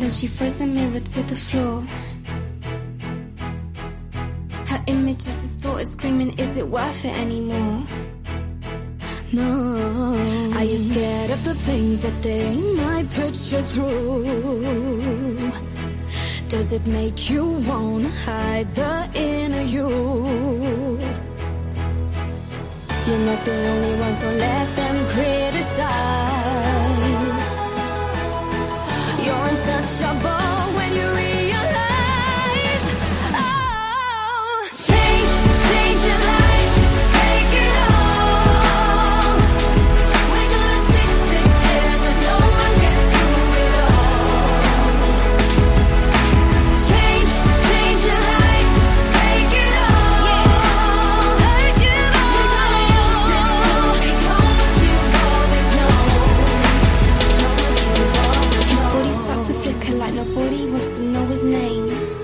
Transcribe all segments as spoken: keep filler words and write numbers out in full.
Then she throws the mirror to the floor. Her image is distorted, screaming, is it worth it anymore? No. Are you scared of the things that they might put you through? Does it make you wanna hide the inner you? You're not the only one, so let them criticize. You're untouchable when you realize. Oh, change, change your life, take it all. We're gonna stick together, no one gets through it all. Change, change your life, take it all. Take it all. You're gonna use it to become what you've always known. His body starts to flicker like nobody wants to know his name.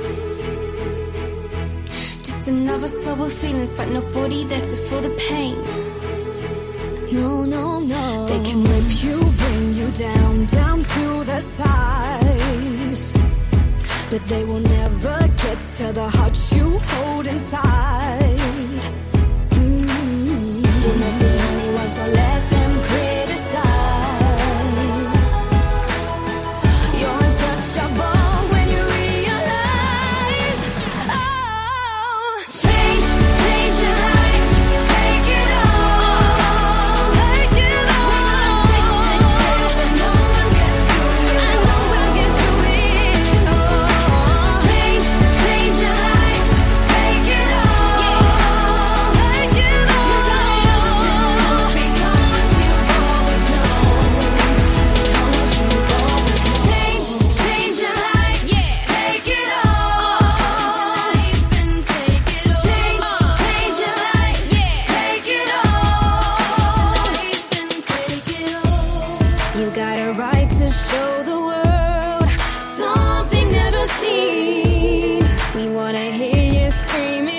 Just another sober feelings, but nobody there to feel the pain. No, no, no. They can whip you, bring you down, down to the size, but they will never get to the heart you hold inside. Mm. You're not the only one, so let them criticize. You're untouchable when you realize. Oh, change, change your life, take it all. Take it all. We're gonna stick together, no one gets through it. I know we'll get through it all. Change, change your life, take it all. Take it all. You're gonna use it to become what you've always known. Become what you've always known. Change, change your life, take it all. And take it all. Change, change your life, take it all. And take it all. You got a right to show the world something never seen. We wanna hear you screaming.